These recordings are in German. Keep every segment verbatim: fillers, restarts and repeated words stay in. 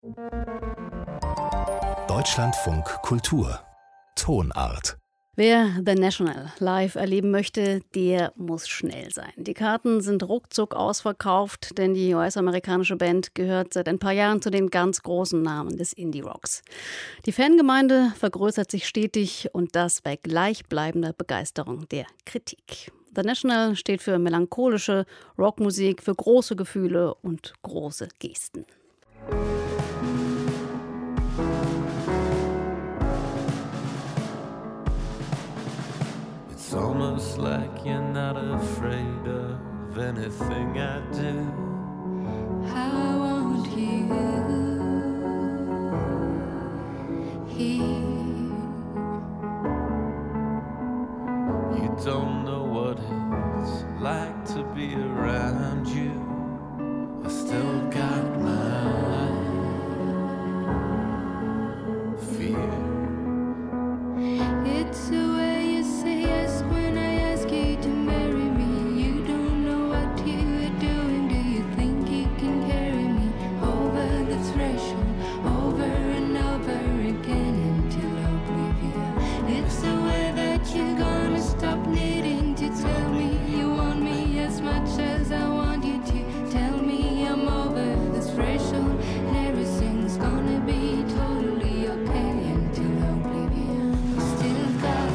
Deutschlandfunk Kultur Tonart. Wer The National live erleben möchte, der muss schnell sein. Die Karten sind ruckzuck ausverkauft, denn die U S-amerikanische Band gehört seit ein paar Jahren zu den ganz großen Namen des Indie-Rocks. Die Fangemeinde vergrößert sich stetig und das bei gleichbleibender Begeisterung der Kritik. The National steht für melancholische Rockmusik, für große Gefühle und große Gesten. It's almost like you're not afraid of anything I do. I want you here. You don't know what it's like to be around you. I still got my fear. It's the way you say yes when I ask you to marry me. You don't know what you are doing. Do you think you can carry me over the threshold, over and over again until oblivion? It's the way that you're gonna stop needing to tell me you want me as much as I want you to. Tell me I'm over this threshold and everything's gonna be totally okay until oblivion. Still got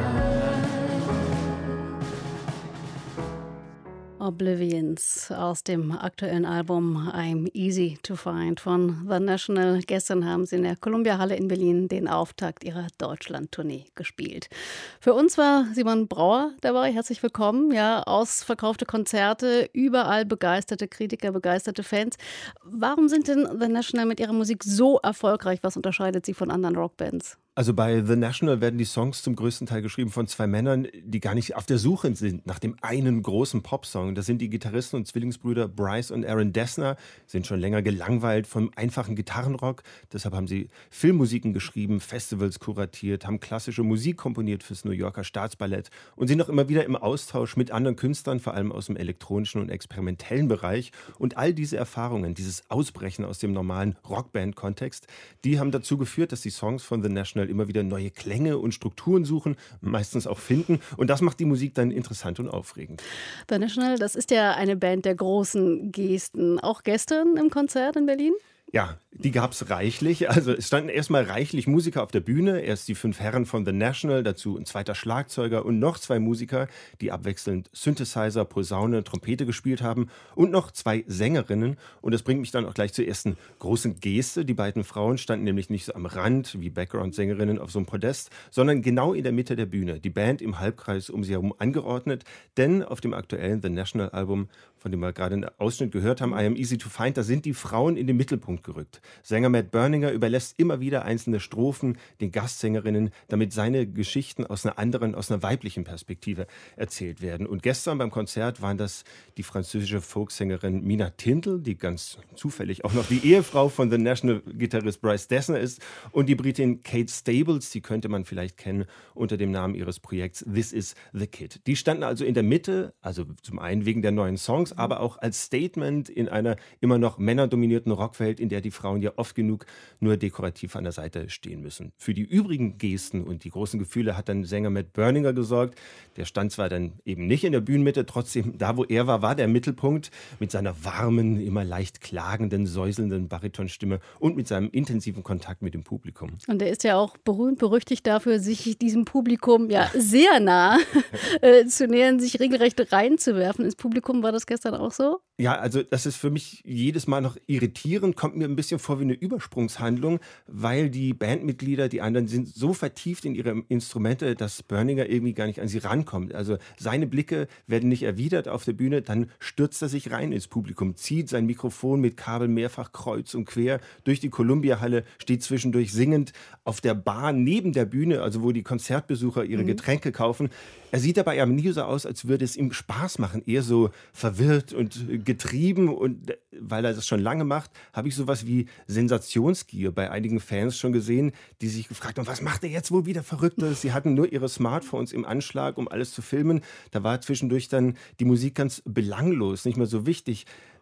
Oblivions aus dem aktuellen Album I'm Easy to Find von The National. Gestern haben sie in der Columbia-Halle in Berlin den Auftakt ihrer Deutschland-Tournee gespielt. Für uns war Simon Brauer dabei. Herzlich willkommen. Ja, ausverkaufte Konzerte, überall begeisterte Kritiker, begeisterte Fans. Warum sind denn The National mit ihrer Musik so erfolgreich? Was unterscheidet sie von anderen Rockbands? Also bei The National werden die Songs zum größten Teil geschrieben von zwei Männern, die gar nicht auf der Suche sind nach dem einen großen Popsong. Das sind die Gitarristen und Zwillingsbrüder Bryce und Aaron Dessner, sind schon länger gelangweilt vom einfachen Gitarrenrock. Deshalb haben sie Filmmusiken geschrieben, Festivals kuratiert, haben klassische Musik komponiert fürs New Yorker Staatsballett und sind auch immer wieder im Austausch mit anderen Künstlern, vor allem aus dem elektronischen und experimentellen Bereich. Und all diese Erfahrungen, dieses Ausbrechen aus dem normalen Rockband-Kontext, die haben dazu geführt, dass die Songs von The National immer wieder neue Klänge und Strukturen suchen, meistens auch finden. Und das macht die Musik dann interessant und aufregend. The National, das ist ja eine Band der großen Gesten. Auch gestern im Konzert in Berlin? Ja, die gab es reichlich. Also es standen erstmal reichlich Musiker auf der Bühne. Erst die fünf Herren von The National, dazu ein zweiter Schlagzeuger und noch zwei Musiker, die abwechselnd Synthesizer, Posaune, Trompete gespielt haben und noch zwei Sängerinnen. Und das bringt mich dann auch gleich zur ersten großen Geste. Die beiden Frauen standen nämlich nicht so am Rand wie Background-Sängerinnen auf so einem Podest, sondern genau in der Mitte der Bühne. Die Band im Halbkreis um sie herum angeordnet. Denn auf dem aktuellen The National-Album, von dem wir gerade einen Ausschnitt gehört haben, I Am Easy to Find, da sind die Frauen in den Mittelpunkt gerückt. Sänger Matt Berninger überlässt immer wieder einzelne Strophen den Gastsängerinnen, damit seine Geschichten aus einer anderen, aus einer weiblichen Perspektive erzählt werden. Und gestern beim Konzert waren das die französische Folksängerin Mina Tintel, die ganz zufällig auch noch die Ehefrau von The National-Gitarrist Bryce Dessner ist, und die Britin Kate Stables, die könnte man vielleicht kennen unter dem Namen ihres Projekts This Is The Kid. Die standen also in der Mitte, also zum einen wegen der neuen Songs, aber auch als Statement in einer immer noch männerdominierten Rockwelt, in der die Frauen ja oft genug nur dekorativ an der Seite stehen müssen. Für die übrigen Gesten und die großen Gefühle hat dann Sänger Matt Berninger gesorgt. Der stand zwar dann eben nicht in der Bühnenmitte, trotzdem da, wo er war, war der Mittelpunkt mit seiner warmen, immer leicht klagenden, säuselnden Baritonstimme und mit seinem intensiven Kontakt mit dem Publikum. Und er ist ja auch berühmt, berüchtigt dafür, sich diesem Publikum ja sehr nah äh, zu nähern, sich regelrecht reinzuwerfen ins Publikum. War das gestern auch so? Ja, also das ist für mich jedes Mal noch irritierend, kommt mir ein bisschen vor wie eine Übersprungshandlung, weil die Bandmitglieder, die anderen, sind so vertieft in ihre Instrumente, dass Berninger irgendwie gar nicht an sie rankommt. Also seine Blicke werden nicht erwidert auf der Bühne, dann stürzt er sich rein ins Publikum, zieht sein Mikrofon mit Kabel mehrfach kreuz und quer durch die Columbia-Halle, steht zwischendurch singend auf der Bar neben der Bühne, also wo die Konzertbesucher ihre Getränke kaufen. Er sieht dabei aber nie so aus, als würde es ihm Spaß machen, eher so verwirrt und getrieben, und weil er das schon lange macht, habe ich sowas wie Sensationsgier bei einigen Fans schon gesehen, die sich gefragt haben, was macht er jetzt wohl wieder Verrücktes? Sie hatten nur ihre Smartphones im Anschlag, um alles zu filmen. Da war zwischendurch dann die Musik ganz belanglos, nicht mehr so wichtig.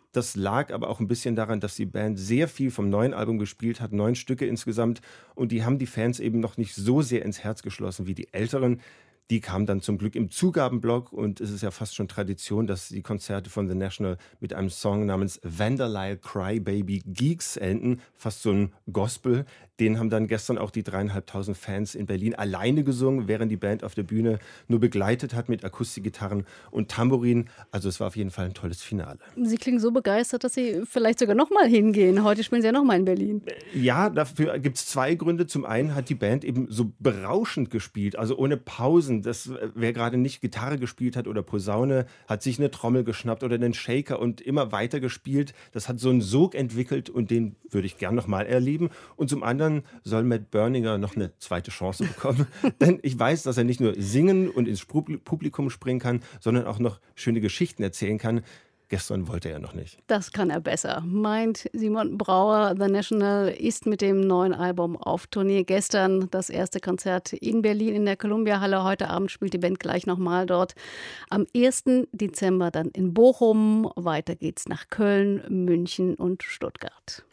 Das lag aber auch ein bisschen daran, dass die Band sehr viel vom neuen Album gespielt hat, neun Stücke insgesamt. Und die haben die Fans eben noch nicht so sehr ins Herz geschlossen wie die älteren. Die kamen dann zum Glück im Zugabenblock und es ist ja fast schon Tradition, dass die Konzerte von The National mit einem Song namens Vanderlyle Crybaby Geeks enden. Fast so ein Gospel. Den haben dann gestern auch die dreieinhalbtausend Fans in Berlin alleine gesungen, während die Band auf der Bühne nur begleitet hat mit Akustikgitarren und Tambourin. Also es war auf jeden Fall ein tolles Finale. Sie klingen so begeistert, dass Sie vielleicht sogar noch mal hingehen. Heute spielen Sie ja noch mal in Berlin. Ja, dafür gibt es zwei Gründe. Zum einen hat die Band eben so berauschend gespielt, also ohne Pausen. Das, wer gerade nicht Gitarre gespielt hat oder Posaune, hat sich eine Trommel geschnappt oder einen Shaker und immer weiter gespielt. Das hat so einen Sog entwickelt und den würde ich gern noch mal erleben. Und zum anderen soll Matt Berninger noch eine zweite Chance bekommen. Denn ich weiß, dass er nicht nur singen und ins Publikum springen kann, sondern auch noch schöne Geschichten erzählen kann. Gestern wollte er noch nicht. Das kann er besser, meint Simon Brauer. The National ist mit dem neuen Album auf Tournee. Gestern das erste Konzert in Berlin in der Columbia-Halle. Heute Abend spielt die Band gleich nochmal dort. Am ersten Dezember dann in Bochum. Weiter geht's nach Köln, München und Stuttgart.